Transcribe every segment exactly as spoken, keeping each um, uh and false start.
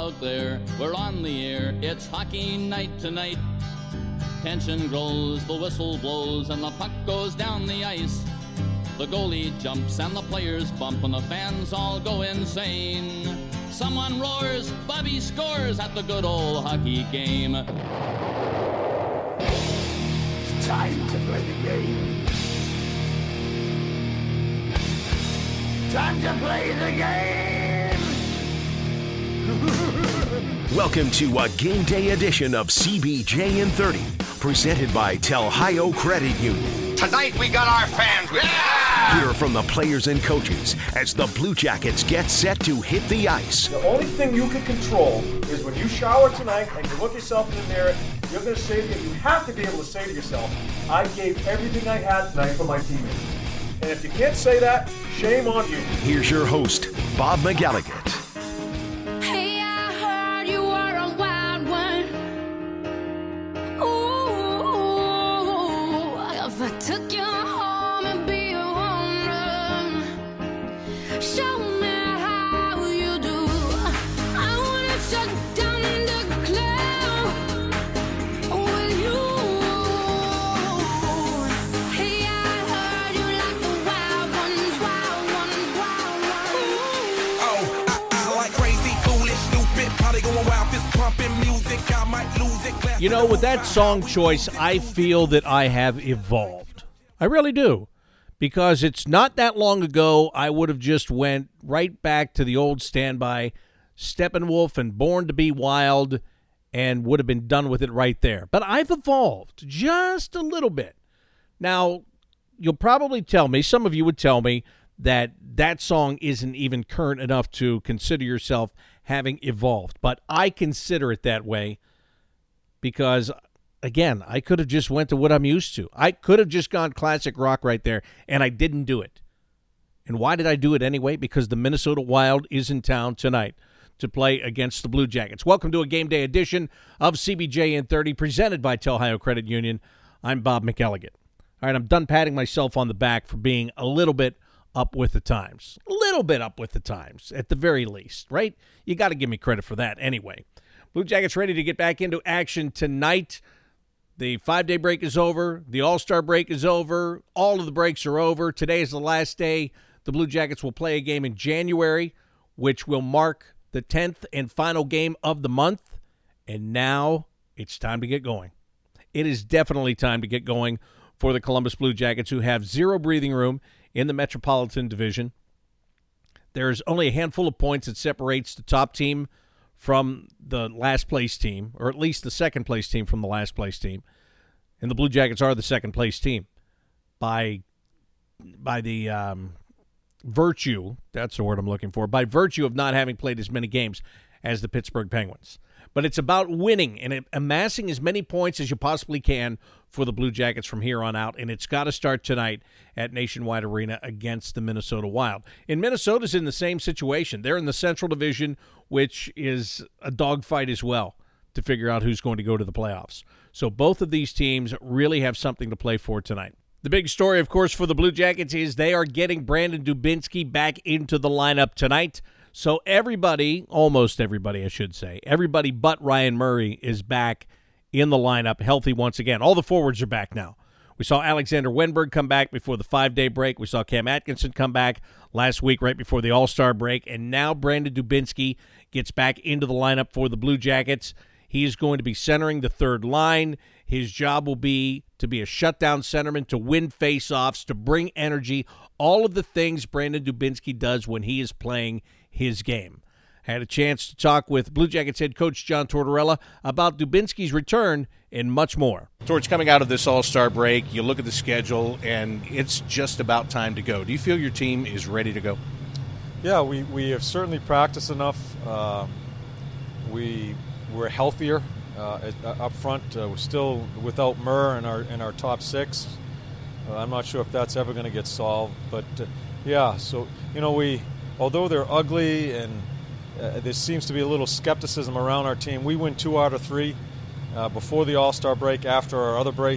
out there, we're on the air, it's hockey night tonight. Tension grows, the whistle blows, and the puck goes down the ice. The goalie jumps and the players bump and the fans all go insane. Someone roars, Bobby scores at the good old hockey game. It's time to play the game. Time to play the game. Welcome to a game day edition of C B J and thirty, presented by Telhio Credit Union. Tonight we got our fans. Yeah! Hear from the players and coaches as the Blue Jackets get set to hit the ice. The only thing you can control is when you shower tonight and you look yourself in the mirror, you're going to say that you have to be able to say to yourself, I gave everything I had tonight for my teammates. And if you can't say that, shame on you. Here's your host, Bob McElligott. Hey, I heard you were a wild one. Ooh, if I took you home and be a woman, show me how you do. I wanna shut down the club with you. Hey, I heard you like the wild ones, wild ones, wild ones. Oh, I, I like crazy, foolish, stupid, probably going wild, fist pumping music, I might lose it. You know, with that song choice, I feel that I have evolved. I really do. Because it's not that long ago, I would have just went right back to the old standby, Steppenwolf and Born to Be Wild, and would have been done with it right there. But I've evolved just a little bit. Now, you'll probably tell me, some of you would tell me, that that song isn't even current enough to consider yourself having evolved. But I consider it that way because, again, I could have just went to what I'm used to. I could have just gone classic rock right there, and I didn't do it. And why did I do it anyway? Because the Minnesota Wild is in town tonight to play against the Blue Jackets. Welcome to a game day edition of C B J and thirty, presented by Telhio Credit Union. I'm Bob McElligott. All right, I'm done patting myself on the back for being a little bit up with the times. A little bit up with the times, at the very least, right? You got to give me credit for that anyway. Blue Jackets ready to get back into action tonight. The five-day break is over. The All-Star break is over. All of the breaks are over. Today is the last day. The Blue Jackets will play a game in January, which will mark the tenth and final game of the month. And now it's time to get going. It is definitely time to get going for the Columbus Blue Jackets, who have zero breathing room in the Metropolitan Division. There's only a handful of points that separates the top team from the last-place team, or at least the second-place team from the last-place team. And the Blue Jackets are the second-place team by by the um, virtue, that's the word I'm looking for, by virtue of not having played as many games as the Pittsburgh Penguins. But it's about winning and amassing as many points as you possibly can for the Blue Jackets from here on out, and it's got to start tonight at Nationwide Arena against the Minnesota Wild. And Minnesota's in the same situation. They're in the Central Division, which is a dogfight as well to figure out who's going to go to the playoffs. So both of these teams really have something to play for tonight. The big story, of course, for the Blue Jackets is they are getting Brandon Dubinsky back into the lineup tonight. So everybody, almost everybody, I should say, everybody but Ryan Murray is back in the lineup, healthy once again. All the forwards are back now. We saw Alexander Wenberg come back before the five-day break. We saw Cam Atkinson come back last week right before the All-Star break. And now Brandon Dubinsky gets back into the lineup for the Blue Jackets. He is going to be centering the third line. His job will be to be a shutdown centerman, to win faceoffs, to bring energy, all of the things Brandon Dubinsky does when he is playing his game. I had a chance to talk with Blue Jackets head coach John Tortorella about Dubinsky's return and much more. Torch, coming out of this All-Star break, you look at the schedule, and it's just about time to go. Do you feel your team is ready to go? Yeah, we, we have certainly practiced enough. Uh, we, we're healthier uh, up front. Uh, we're still without Murr in our, in our top six. Uh, I'm not sure if that's ever going to get solved. But, uh, yeah, so, you know, we although they're ugly and uh, there seems to be a little skepticism around our team, we win two out of three uh, before the All-Star break, after our other break.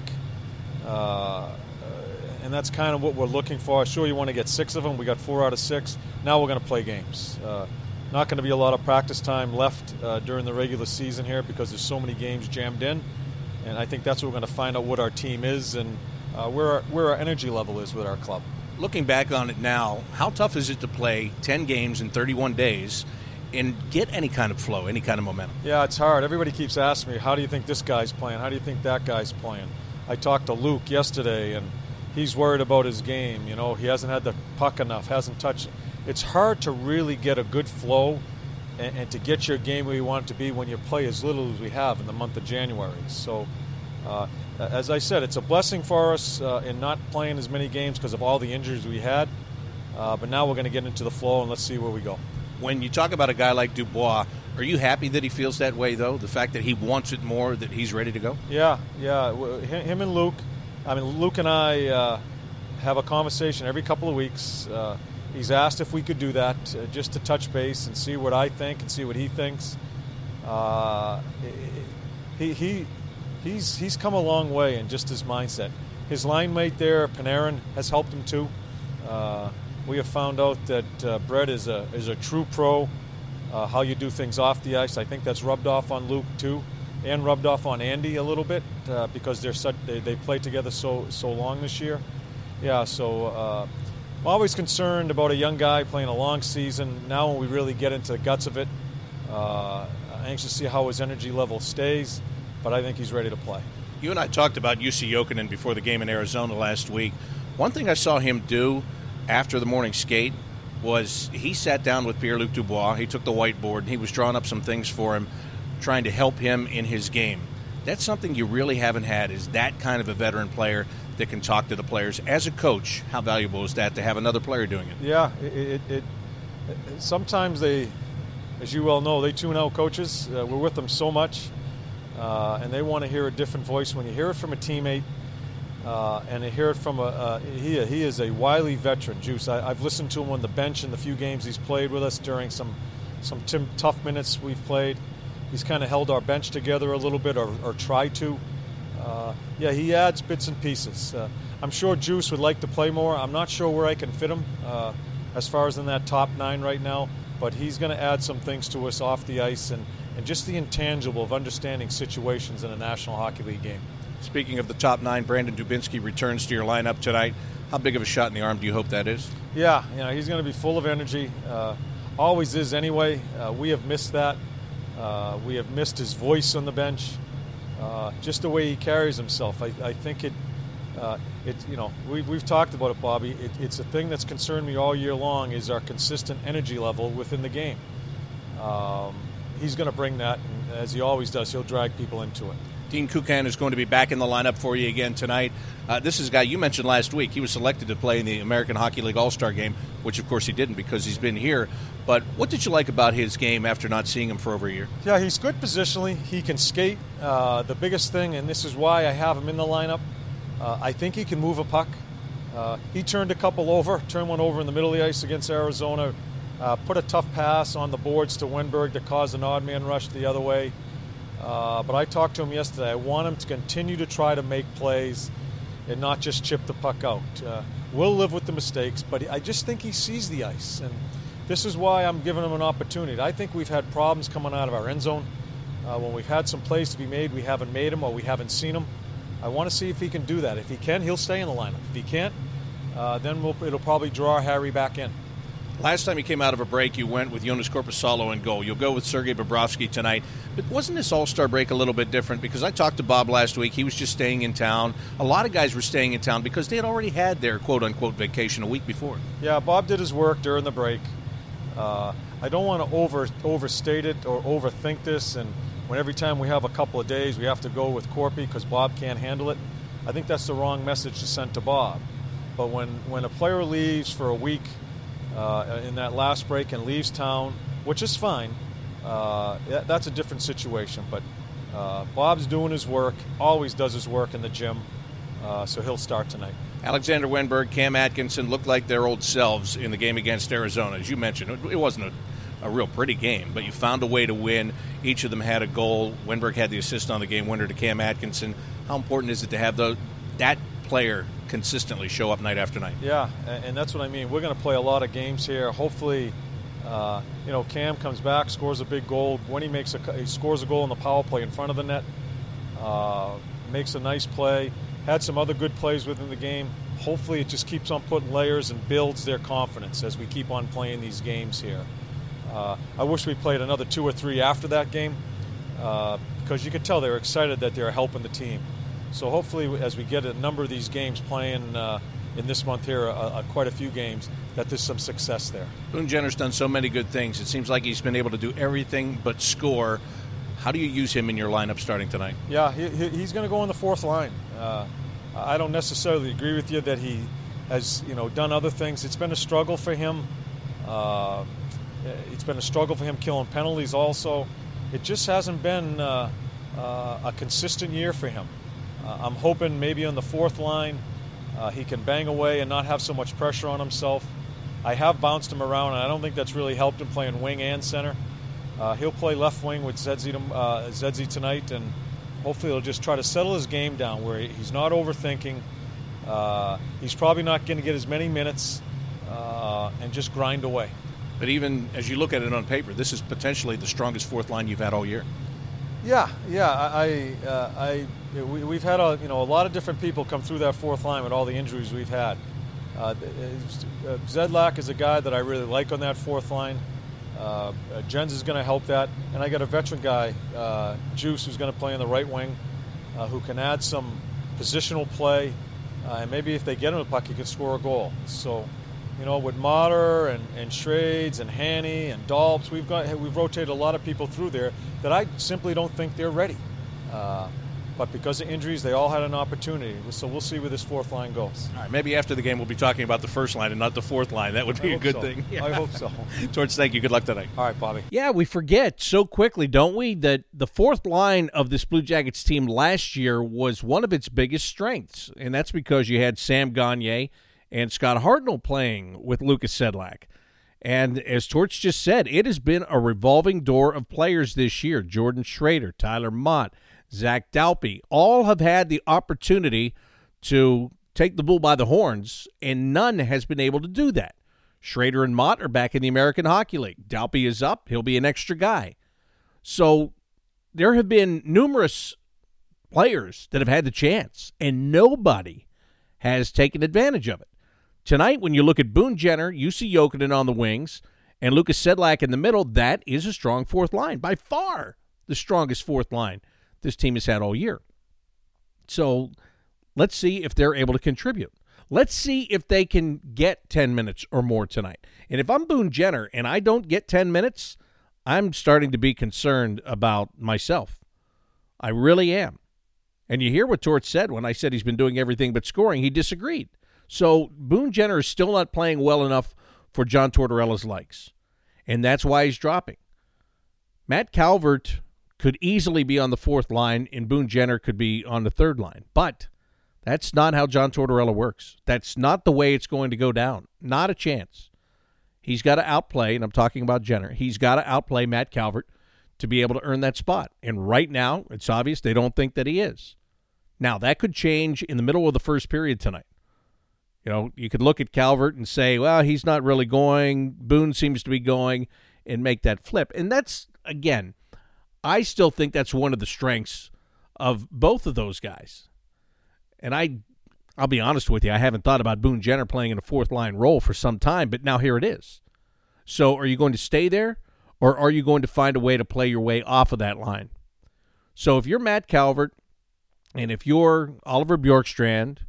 Uh, and that's kind of what we're looking for. Sure, you want to get six of them. We got four out of six. Now we're going to play games. Uh, not going to be a lot of practice time left uh, during the regular season here because there's so many games jammed in. And I think that's what we're going to find out what our team is and uh, where, our, where our energy level is with our club. Looking back on it now, how tough is it to play ten games in thirty-one days and get any kind of flow, any kind of momentum? Yeah, it's hard. Everybody keeps asking me, how do you think this guy's playing? How do you think that guy's playing? I talked to Luke yesterday, and he's worried about his game. You know, he hasn't had the puck enough, hasn't touched it. It's hard to really get a good flow and, and to get your game where you want it to be when you play as little as we have in the month of January. So, uh, as I said, it's a blessing for us uh, in not playing as many games because of all the injuries we had. Uh, but now we're going to get into the flow, and let's see where we go. When you talk about a guy like Dubois, are you happy that he feels that way, though? The fact that he wants it more, that he's ready to go? Yeah, yeah. Him and Luke, I mean, Luke and I uh, have a conversation every couple of weeks. Uh, he's asked if we could do that, uh, just to touch base and see what I think and see what he thinks. Uh, he, he, he's, he's come a long way in just his mindset. His line mate there, Panarin, has helped him too. Uh, we have found out that uh, Brett is a is a true pro. Uh, how you do things off the ice, I think that's rubbed off on Luke too, and rubbed off on Andy a little bit uh, because they're such, they they played together so so long this year. Yeah, so uh, I'm always concerned about a young guy playing a long season. Now when we really get into the guts of it, uh, I'm anxious to see how his energy level stays, but I think he's ready to play. You and I talked about Jussi Jokinen before the game in Arizona last week. One thing I saw him do after the morning skate was he sat down with Pierre-Luc Dubois. He took the whiteboard and he was drawing up some things for him, trying to help him in his game. That's something you really haven't had, is that kind of a veteran player that can talk to the players. As a coach, how valuable is that to have another player doing it? Yeah, it, it, it sometimes they, as you well know, they tune out coaches. Uh, we're with them so much, uh, and they want to hear a different voice. When you hear it from a teammate, Uh, and I hear it from a uh, he. He is a wily veteran, Juice. I, I've listened to him on the bench in the few games he's played with us during some some tim- tough minutes we've played. He's kind of held our bench together a little bit, or, or tried to. Uh, yeah, he adds bits and pieces. Uh, I'm sure Juice would like to play more. I'm not sure where I can fit him uh, as far as in that top nine right now, but he's going to add some things to us off the ice and, and just the intangible of understanding situations in a National Hockey League game. Speaking of the top nine, Brandon Dubinsky returns to your lineup tonight. How big of a shot in the arm do you hope that is? Yeah, you know, he's going to be full of energy. Uh, always is anyway. Uh, we have missed that. Uh, we have missed his voice on the bench. Uh, just the way he carries himself. I, I think it, uh, it, you know, we, we've talked about it, Bobby. It, it's a thing that's concerned me all year long is our consistent energy level within the game. Um, he's going to bring that, and as he always does, he'll drag people into it. Dean Kukan is going to be back in the lineup for you again tonight. Uh, this is a guy you mentioned last week. He was selected to play in the American Hockey League All-Star game, which, of course, he didn't because he's been here. But what did you like about his game after not seeing him for over a year? Yeah, he's good positionally. He can skate. Uh, the biggest thing, and this is why I have him in the lineup, uh, I think he can move a puck. Uh, he turned a couple over, turned one over in the middle of the ice against Arizona, uh, put a tough pass on the boards to Wenberg that caused an odd man rush the other way. Uh, but I talked to him yesterday. I want him to continue to try to make plays and not just chip the puck out. Uh, we'll live with the mistakes, but I just think he sees the ice. And this is why I'm giving him an opportunity. I think we've had problems coming out of our end zone. Uh, when we've had some plays to be made, we haven't made them or we haven't seen them. I want to see if he can do that. If he can, he'll stay in the lineup. If he can't, uh, then we'll, it'll probably draw Harry back in. Last time you came out of a break, you went with Jonas Korpisalo in goal. You'll go with Sergei Bobrovsky tonight. But wasn't this All-Star break a little bit different? Because I talked to Bob last week. He was just staying in town. A lot of guys were staying in town because they had already had their quote-unquote vacation a week before. Yeah, Bob did his work during the break. Uh, I don't want to over overstate it or overthink this, and when every time we have a couple of days we have to go with Corpy because Bob can't handle it. I think that's the wrong message to send to Bob. But when, when a player leaves for a week uh, in that last break and leaves town, which is fine, uh, that, that's a different situation. But uh, Bob's doing his work, always does his work in the gym, uh, so he'll start tonight. Alexander Wenberg, Cam Atkinson looked like their old selves in the game against Arizona. As you mentioned, it wasn't a, a real pretty game, but you found a way to win. Each of them had a goal. Wenberg had the assist on the game winner to Cam Atkinson. How important is it to have the, that player consistently show up night after night? Yeah, and that's what I mean. We're going to play a lot of games here. Hopefully Uh, you know, Cam comes back, scores a big goal. When he makes a, he scores a goal in the power play in front of the net, uh, makes a nice play. Had some other good plays within the game. Hopefully, it just keeps on putting layers and builds their confidence as we keep on playing these games here. Uh, I wish we played another two or three after that game uh, because you could tell they were excited that they're helping the team. So hopefully, as we get a number of these games playing uh, in this month here, uh, uh, quite a few games, that there's some success there. Boone Jenner's done so many good things. It seems like he's been able to do everything but score. How do you use him in your lineup starting tonight? Yeah, he, he, he's going to go on the fourth line. Uh, I don't necessarily agree with you that he has, you know, done other things. It's been a struggle for him. Uh, it's been a struggle for him killing penalties also. It just hasn't been uh, uh, a consistent year for him. Uh, I'm hoping maybe on the fourth line uh, he can bang away and not have so much pressure on himself. I have bounced him around, and I don't think that's really helped him playing wing and center. Uh, he'll play left wing with Zedzi, uh, Zedzi tonight, and hopefully he'll just try to settle his game down where he's not overthinking. Uh, he's probably not going to get as many minutes uh, and just grind away. But even as you look at it on paper, this is potentially the strongest fourth line you've had all year. Yeah, yeah. I, uh, I, we, we've had a, you know, a lot of different people come through that fourth line with all the injuries we've had. Uh, uh, Zedlak is a guy that I really like on that fourth line. Uh, Jens is going to help that, and I got a veteran guy, uh, Juice, who's going to play in the right wing, uh, who can add some positional play, uh, and maybe if they get him a puck, he could score a goal. So, you know, with Mater and, and Schrades and Hanny and Dalbs, we've got we've rotated a lot of people through there that I simply don't think they're ready. Uh, But because of injuries, they all had an opportunity. So we'll see where this fourth line goes. All right, maybe after the game we'll be talking about the first line and not the fourth line. That would be a good so. thing. Yeah. I hope so. Torch, thank you. Good luck tonight. All right, Bobby. Yeah, we forget so quickly, don't we, that the fourth line of this Blue Jackets team last year was one of its biggest strengths, and that's because you had Sam Gagner and Scott Hartnell playing with Lucas Sedlak. And as Torch just said, it has been a revolving door of players this year. Jordan Schrader, Tyler Mott, Zach Dalpe, all have had the opportunity to take the bull by the horns, and none has been able to do that. Schrader and Mott are back in the American Hockey League. Dalpe is up. He'll be an extra guy. So there have been numerous players that have had the chance, and nobody has taken advantage of it. Tonight, when you look at Boone Jenner, Jussi Jokinen on the wings, and Lucas Sedlak in the middle, that is a strong fourth line. By far the strongest fourth line this team has had all year. So let's see if they're able to contribute. Let's see if they can get ten minutes or more tonight. And if I'm Boone Jenner and I don't get ten minutes, I'm starting to be concerned about myself. I really am. And you hear what Torch said when I said he's been doing everything but scoring. He disagreed. So Boone Jenner is still not playing well enough for John Tortorella's likes. And that's why he's dropping. Matt Calvert could easily be on the fourth line, and Boone Jenner could be on the third line. But that's not how John Tortorella works. That's not the way it's going to go down. Not a chance. He's got to outplay, and I'm talking about Jenner, he's got to outplay Matt Calvert to be able to earn that spot. And right now, it's obvious they don't think that he is. Now, that could change in the middle of the first period tonight. You know, you could look at Calvert and say, well, he's not really going. Boone seems to be going, and make that flip. And that's, again, I still think that's one of the strengths of both of those guys. And I, I'll be honest with you, I haven't thought about Boone Jenner playing in a fourth-line role for some time, but now here it is. So are you going to stay there, or are you going to find a way to play your way off of that line? So if you're Matt Calvert, and if you're Oliver Bjorkstrand,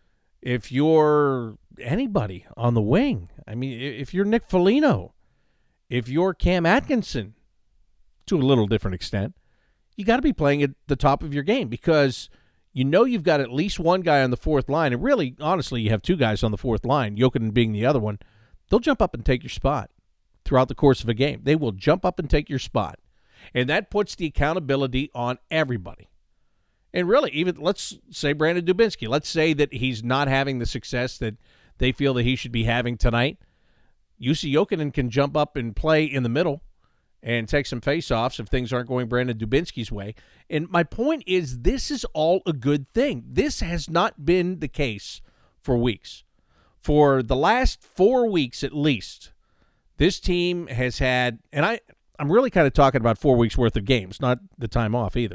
if you're anybody on the wing, I mean, if you're Nick Foligno, if you're Cam Atkinson, to a little different extent, you got to be playing at the top of your game because you know you've got at least one guy on the fourth line, and really, honestly, you have two guys on the fourth line, Jokinen being the other one. They'll jump up and take your spot throughout the course of a game. They will jump up and take your spot, and that puts the accountability on everybody. And really, even let's say Brandon Dubinsky. Let's say that he's not having the success that they feel that he should be having tonight. Jussi Jokinen can jump up and play in the middle and take some face-offs if things aren't going Brandon Dubinsky's way. And my point is, this is all a good thing. This has not been the case for weeks. For the last four weeks at least, This team has had, and I, I'm really kind of talking about four weeks worth of games, not the time off either.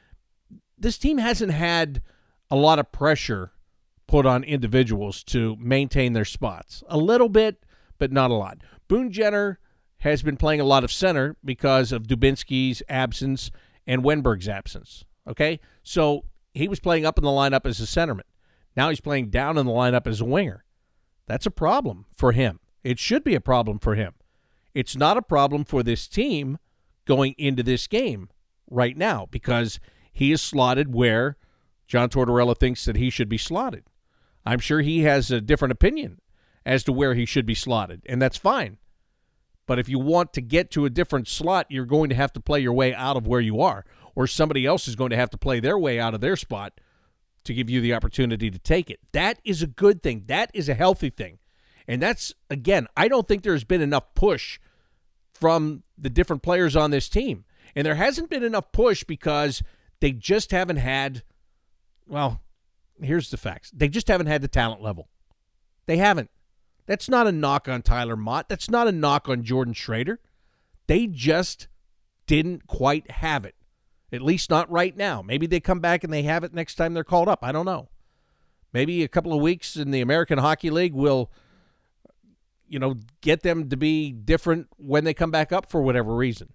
This team hasn't had a lot of pressure put on individuals to maintain their spots. A little bit, but not a lot. Boone Jenner has been playing a lot of center because of Dubinsky's absence and Wenberg's absence. Okay? So he was playing up in the lineup as a centerman. Now he's playing down in the lineup as a winger. That's a problem for him. It should be a problem for him. It's not a problem for this team going into this game right now because he is slotted where John Tortorella thinks that he should be slotted. I'm sure he has a different opinion as to where he should be slotted, and that's fine. But if you want to get to a different slot, you're going to have to play your way out of where you are, or somebody else is going to have to play their way out of their spot to give you the opportunity to take it. That is a good thing. That is a healthy thing. And that's, again, I don't think there's been enough push from the different players on this team. And there hasn't been enough push because they just haven't had, well, here's the facts. They just haven't had the talent level. They haven't. That's not a knock on Tyler Mott. That's not a knock on Jordan Schrader. They just didn't quite have it, at least not right now. Maybe they come back and they have it next time they're called up. I don't know. Maybe a couple of weeks in the American Hockey League will, you know, get them to be different when they come back up for whatever reason.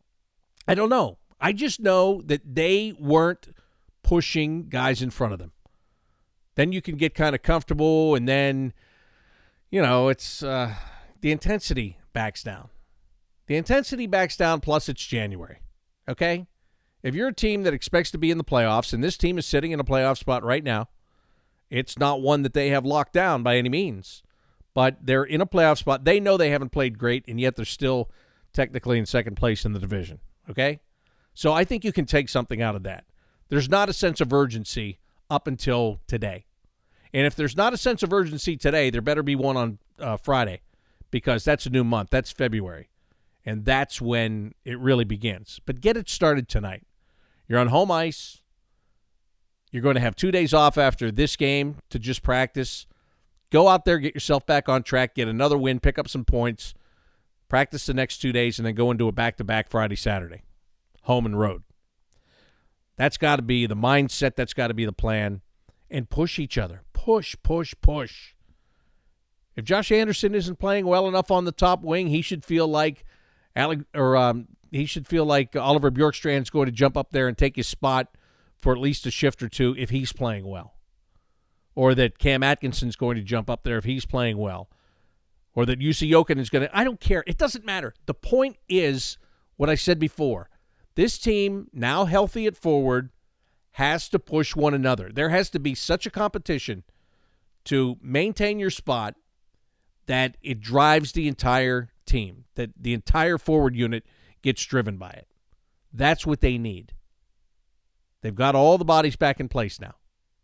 I don't know. I just know that they weren't pushing guys in front of them. Then you can get kind of comfortable, and then, you know, it's uh, the intensity backs down. The intensity backs down, plus it's January, okay? If you're a team that expects to be in the playoffs, and this team is sitting in a playoff spot right now, it's not one that they have locked down by any means, but they're in a playoff spot. They know they haven't played great, and yet they're still technically in second place in the division, okay? So I think you can take something out of that. There's not a sense of urgency up until today. And if there's not a sense of urgency today, there better be one on uh, Friday, because that's a new month. That's February. And that's when it really begins. But get it started tonight. You're on home ice. You're going to have two days off after this game to just practice. Go out there, get yourself back on track, get another win, pick up some points, practice the next two days, and then go into a back-to-back Friday, Saturday, home and road. That's got to be the mindset. That's got to be the plan. And push each other. Push, push, push. If Josh Anderson isn't playing well enough on the top wing, he should feel like Alec, or um, he should feel like Oliver Bjorkstrand's going to jump up there and take his spot for at least a shift or two if he's playing well. Or that Cam Atkinson's going to jump up there if he's playing well. Or that Jussi Jokinen is going to – I don't care. It doesn't matter. The point is what I said before. This team, now healthy at forward, has to push one another. There has to be such a competition to maintain your spot that it drives the entire team, that the entire forward unit gets driven by it. That's what they need. They've got all the bodies back in place now.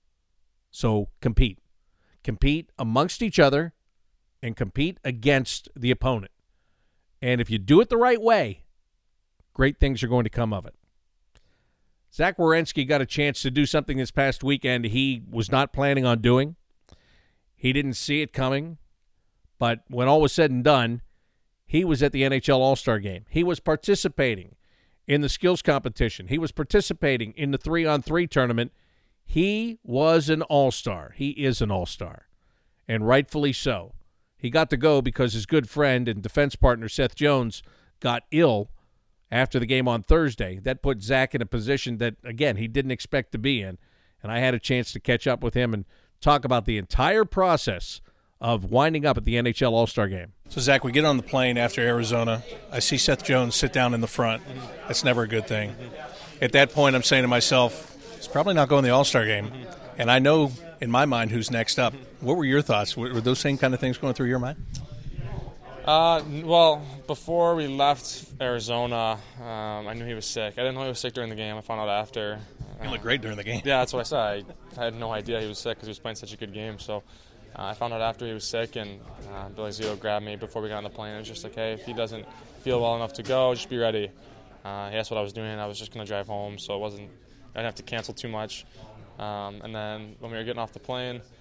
So compete. Compete amongst each other and compete against the opponent. And if you do it the right way, great things are going to come of it. Zach Werenski got a chance to do something this past weekend he was not planning on doing. He didn't see it coming. But when all was said and done, he was at the N H L All-Star Game. He was participating in the skills competition. He was participating in the three-on-three tournament. He was an all-star. He is an all-star, and rightfully so. He got to go because his good friend and defense partner Seth Jones got ill after the game on Thursday. That put Zach in a position that, again, he didn't expect to be in, and I had a chance to catch up with him and talk about the entire process of winding up at the N H L All-Star Game. So, Zach, we get on the plane after Arizona. I see Seth Jones sit down in the front. That's never a good thing. At that point, I'm saying to myself, he's probably not going to the All-Star Game. And I know, in my mind, who's next up. What were your thoughts? Were those same kind of things going through your mind? Uh, well, before we left Arizona, um, I knew he was sick. I didn't know he was sick during the game. I found out after. He looked great during the game. Yeah, that's what I said. I, I had no idea he was sick because he was playing such a good game. So uh, I found out after he was sick, and uh, Billy Zito grabbed me before we got on the plane. It was just like, hey, if he doesn't feel well enough to go, just be ready. Uh, he asked what I was doing. I was just going to drive home, so it wasn't. I didn't have to cancel too much. Um, and then when we were getting off the plane,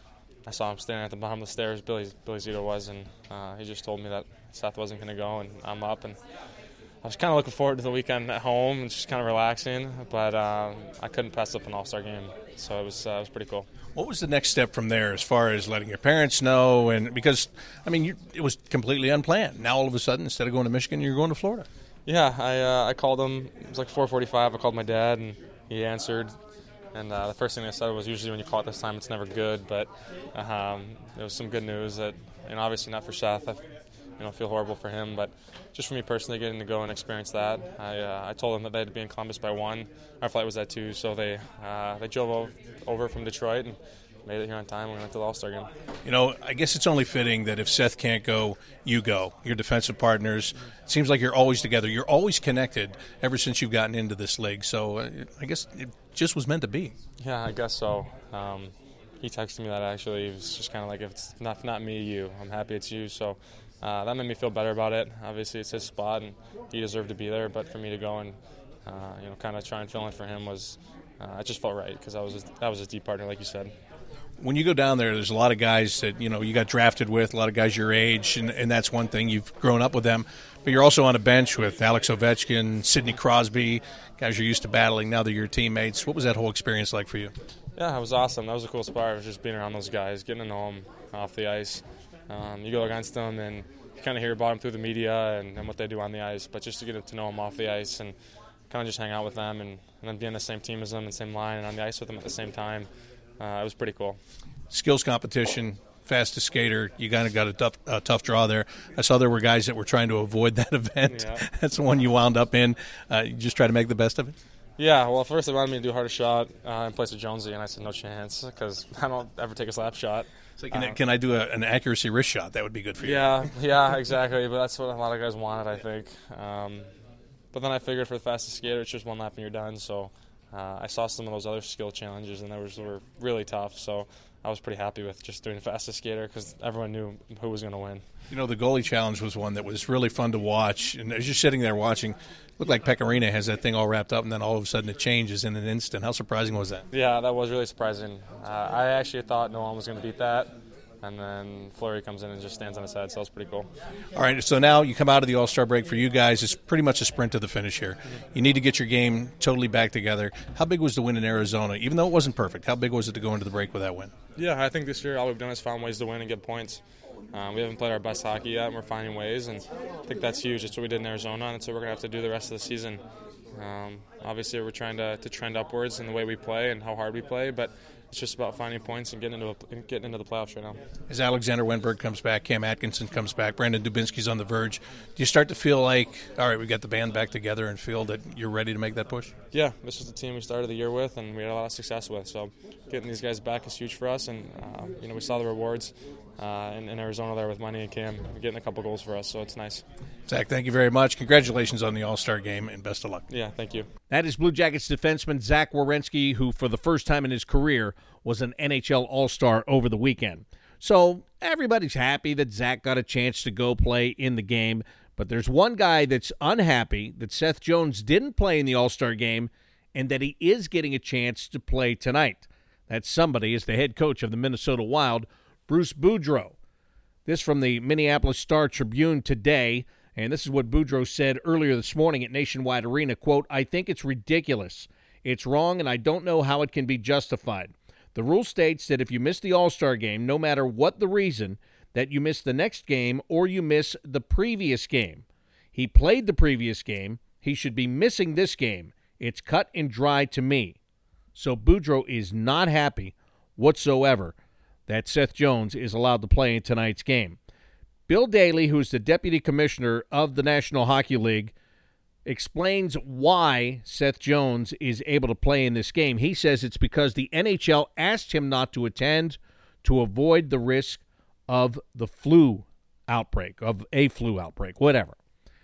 I saw him standing at the bottom of the stairs. Billy Billy Zito was, and uh, he just told me that Seth wasn't going to go, and I'm up. And I was kind of looking forward to the weekend at home and just kind of relaxing, but um, I couldn't pass up an All-Star game, so it was uh, it was pretty cool. What was the next step from there as far as letting your parents know? And because, I mean, you, it was completely unplanned. Now all of a sudden, instead of going to Michigan, you're going to Florida. Yeah, I uh, I called him. It was like four forty-five. I called my dad, and he answered. And uh, the first thing they said was, usually when you call it this time, it's never good. But um, it was some good news that, and obviously not for Seth. I you know, feel horrible for him, but just for me personally, getting to go and experience that. I uh, I told them that they had to be in Columbus by one. Our flight was at two, so they uh, they drove over from Detroit and made it here on time. We went to the All-Star game. You know, I guess it's only fitting that if Seth can't go, you go. Your defensive partners. It seems like you're always together. You're always connected ever since you've gotten into this league. So uh, I guess it just was meant to be. Yeah, I guess so. Um, he texted me that actually. He was just kind of like, if it's not, not me, you. I'm happy it's you. So uh, that made me feel better about it. Obviously, it's his spot, and he deserved to be there. But for me to go and uh, you know, kind of try and fill in for him was, uh, it just felt right because I was a, that was a deep partner, like you said. When you go down there, there's a lot of guys that, you know, you got drafted with, a lot of guys your age, and, and that's one thing. You've grown up with them. But you're also on a bench with Alex Ovechkin, Sidney Crosby, guys you're used to battling. Now they're your teammates. What was that whole experience like for you? Yeah, it was awesome. That was a cool part. It was just being around those guys, getting to know them off the ice. Um, you go against them, and you kind of hear about them through the media and, and what they do on the ice. But just to get to know them off the ice and kind of just hang out with them and, and then be on the same team as them, the same line, and on the ice with them at the same time, uh, it was pretty cool. Skills competition, fastest skater, you kind of got a tough, uh, tough draw there. I saw there were guys that were trying to avoid that event. Yeah. That's the one you wound up in. Uh, you just try to make the best of it? Yeah, well, first they wanted me to do a harder shot uh, in place of Jonesy, and I said no chance because I don't ever take a slap shot. So can, uh, I, can I do a, an accuracy wrist shot? That would be good for you. Yeah, yeah, exactly. But that's what a lot of guys wanted, I think. Um, but then I figured for the fastest skater, it's just one lap and you're done. So uh, I saw some of those other skill challenges, and those were really tough. So I was pretty happy with just doing the fastest skater because everyone knew who was going to win. You know, the goalie challenge was one that was really fun to watch. And as you're sitting there watching, it looked like Pecorino has that thing all wrapped up, and then all of a sudden it changes in an instant. How surprising was that? Yeah, that was really surprising. Uh, I actually thought no one was going to beat that. And then Fleury comes in and just stands on his head, so that's pretty cool. All right, so now you come out of the All-Star break. For you guys, it's pretty much a sprint to the finish here. You need to get your game totally back together. How big was the win in Arizona? Even though it wasn't perfect, how big was it to go into the break with that win? Yeah, I think this year all we've done is found ways to win and get points. Um, we haven't played our best hockey yet, and we're finding ways, and I think that's huge. That's what we did in Arizona, and that's what we're going to have to do the rest of the season. Um, obviously, we're trying to, to trend upwards in the way we play and how hard we play, but it's just about finding points and getting into a, getting into the playoffs right now. As Alexander Wenberg comes back, Cam Atkinson comes back, Brandon Dubinsky's on the verge, do you start to feel like, all right, we got the band back together and feel that you're ready to make that push? Yeah, this was the team we started the year with and we had a lot of success with. So getting these guys back is huge for us, and uh, you know we saw the rewards uh, in, in Arizona there with Money and Cam getting a couple goals for us, so it's nice. Zach, thank you very much. Congratulations on the All-Star game, and best of luck. Yeah, thank you. That is Blue Jackets defenseman Zach Werenski, who for the first time in his career was an N H L All-Star over the weekend. So everybody's happy that Zach got a chance to go play in the game, but there's one guy that's unhappy that Seth Jones didn't play in the All-Star game and that he is getting a chance to play tonight. That somebody is the head coach of the Minnesota Wild, Bruce Boudreau. This from the Minneapolis Star-Tribune today. And this is what Boudreau said earlier this morning at Nationwide Arena, quote, "I think it's ridiculous. It's wrong, and I don't know how it can be justified. The rule states that if you miss the All-Star game, no matter what the reason, that you miss the next game or you miss the previous game. He played the previous game. He should be missing this game. It's cut and dry to me." So Boudreau is not happy whatsoever that Seth Jones is allowed to play in tonight's game. Bill Daly, who's the deputy commissioner of the National Hockey League, explains why Seth Jones is able to play in this game. He says it's because the N H L asked him not to attend to avoid the risk of the flu outbreak, of a flu outbreak, whatever.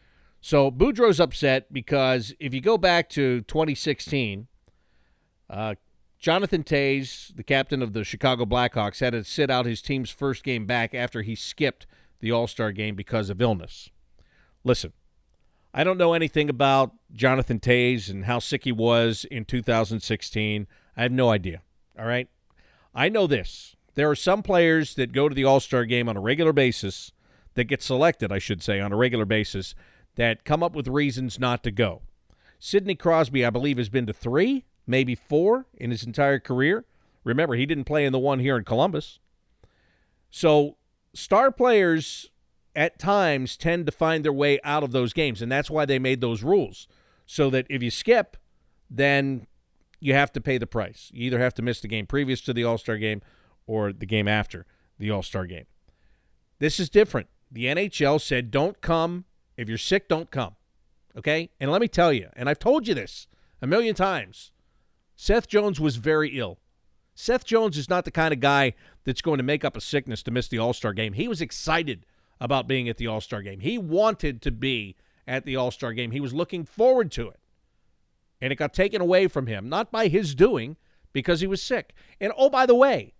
So Boudreau's upset because if you go back to twenty sixteen, uh, Jonathan Toews, the captain of the Chicago Blackhawks, had to sit out his team's first game back after he skipped the All-Star game because of illness. Listen, I don't know anything about Jonathan Toews and how sick he was in two thousand sixteen. I have no idea, all right? I know this. There are some players that go to the All-Star game on a regular basis, that get selected, I should say, on a regular basis, that come up with reasons not to go. Sidney Crosby, I believe, has been to three, maybe four in his entire career. Remember, he didn't play in the one here in Columbus. So star players at times tend to find their way out of those games, and that's why they made those rules, so that if you skip, then you have to pay the price. You either have to miss the game previous to the All-Star game or the game after the All-Star game. This is different. The N H L said, don't come. If you're sick, don't come. Okay? And let me tell you, and I've told you this a million times, Seth Jones was very ill. Seth Jones is not the kind of guy that's going to make up a sickness to miss the All-Star game. He was excited about being at the All-Star game. He wanted to be at the All-Star game. He was looking forward to it. And it got taken away from him, not by his doing, because he was sick. And, oh, by the way,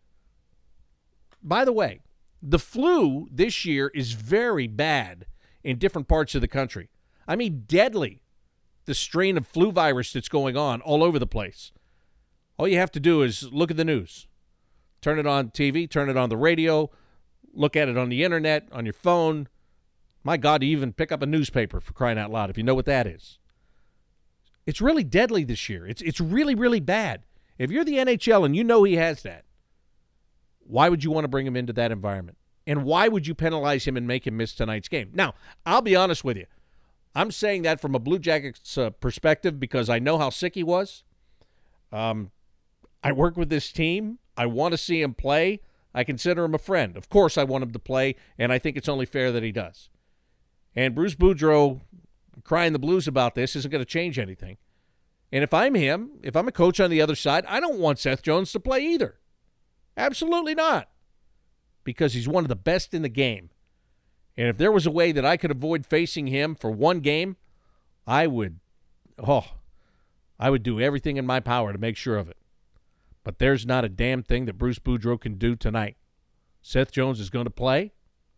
by the way, the flu this year is very bad in different parts of the country. I mean, deadly, the strain of flu virus that's going on all over the place. All you have to do is look at the news. Turn it on T V, turn it on the radio, look at it on the internet, on your phone. My God, you even pick up a newspaper, for crying out loud, if you know what that is. It's really deadly this year. It's it's really, really bad. If you're the N H L and you know he has that, why would you want to bring him into that environment? And why would you penalize him and make him miss tonight's game? Now, I'll be honest with you. I'm saying that from a Blue Jackets uh, perspective because I know how sick he was. Um, I work with this team. I want to see him play. I consider him a friend. Of course I want him to play, and I think it's only fair that he does. And Bruce Boudreau crying the blues about this isn't going to change anything. And if I'm him, if I'm a coach on the other side, I don't want Seth Jones to play either. Absolutely not. Because he's one of the best in the game. And if there was a way that I could avoid facing him for one game, I would, oh, I would do everything in my power to make sure of it. But there's not a damn thing that Bruce Boudreau can do tonight. Seth Jones is going to play,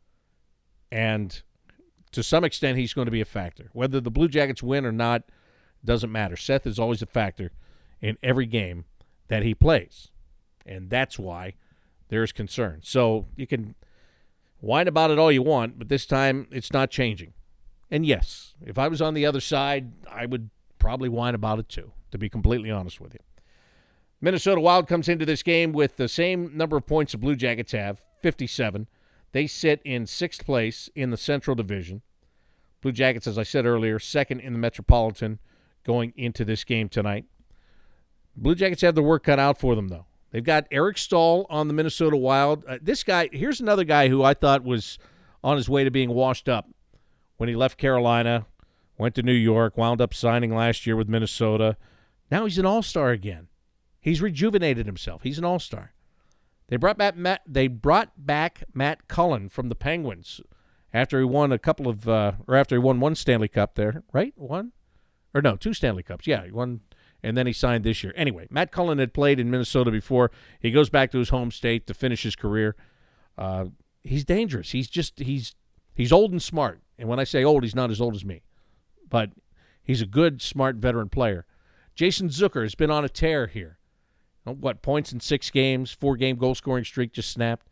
and to some extent he's going to be a factor. Whether the Blue Jackets win or not doesn't matter. Seth is always a factor in every game that he plays, and that's why there's concern. So you can whine about it all you want, but this time it's not changing. And yes, if I was on the other side, I would probably whine about it too, to be completely honest with you. Minnesota Wild comes into this game with the same number of points the Blue Jackets have, fifty-seven. They sit in sixth place in the Central Division. Blue Jackets, as I said earlier, second in the Metropolitan going into this game tonight. Blue Jackets have the work cut out for them, though. They've got Eric Staal on the Minnesota Wild. Uh, this guy, here's another guy who I thought was on his way to being washed up when he left Carolina, went to New York, wound up signing last year with Minnesota. Now he's an all-star again. He's rejuvenated himself. He's an all-star. They brought back Matt, they brought back Matt Cullen from the Penguins after he won a couple of, uh, or after he won one Stanley Cup there, right? One? Or no, two Stanley Cups. Yeah, he won, and then he signed this year. Anyway, Matt Cullen had played in Minnesota before. He goes back to his home state to finish his career. Uh, he's dangerous. He's just, he's he's old and smart. And when I say old, he's not as old as me. But he's a good, smart veteran player. Jason Zucker has been on a tear here. What, points in six games, four-game goal-scoring streak just snapped.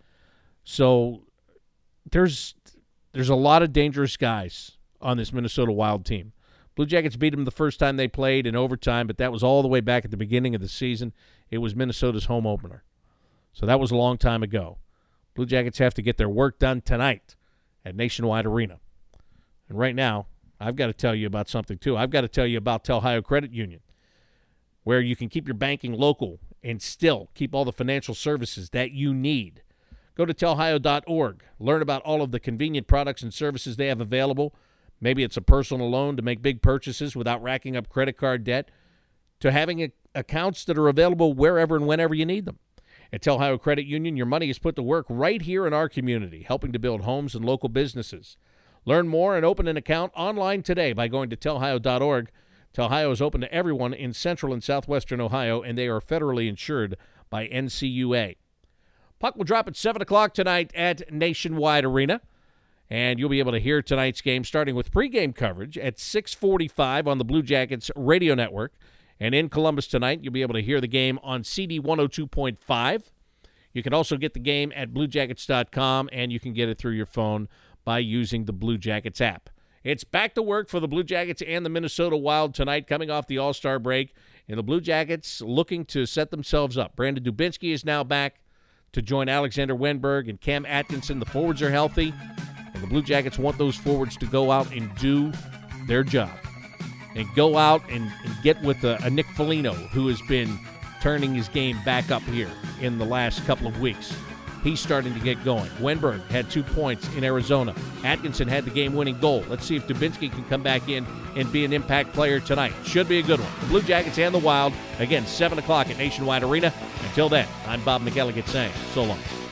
So there's there's a lot of dangerous guys on this Minnesota Wild team. Blue Jackets beat them the first time they played in overtime, but that was all the way back at the beginning of the season. It was Minnesota's home opener. So that was a long time ago. Blue Jackets have to get their work done tonight at Nationwide Arena. And right now, I've got to tell you about something, too. I've got to tell you about Telhio Credit Union, where you can keep your banking local and still keep all the financial services that you need. Go to telhio dot org. Learn about all of the convenient products and services they have available. Maybe it's a personal loan to make big purchases without racking up credit card debt, to having a, accounts that are available wherever and whenever you need them. At Telhio Credit Union, your money is put to work right here in our community, helping to build homes and local businesses. Learn more and open an account online today by going to telhio dot org. Telhio is open to everyone in central and southwestern Ohio, and they are federally insured by N C U A. Puck will drop at seven o'clock tonight at Nationwide Arena, and you'll be able to hear tonight's game starting with pregame coverage at six forty-five on the Blue Jackets radio network. And in Columbus tonight, you'll be able to hear the game on C D one oh two point five. You can also get the game at blue jackets dot com, and you can get it through your phone by using the Blue Jackets app. It's back to work for the Blue Jackets and the Minnesota Wild tonight, coming off the All-Star break, and the Blue Jackets looking to set themselves up. Brandon Dubinsky is now back to join Alexander Wenberg and Cam Atkinson. The forwards are healthy, and the Blue Jackets want those forwards to go out and do their job and go out and, and get with a, a Nick Foligno, who has been turning his game back up here in the last couple of weeks. He's starting to get going. Wenberg had two points in Arizona. Atkinson had the game-winning goal. Let's see if Dubinsky can come back in and be an impact player tonight. Should be a good one. The Blue Jackets and the Wild, again, seven o'clock at Nationwide Arena. Until then, I'm Bob McElligott saying so long.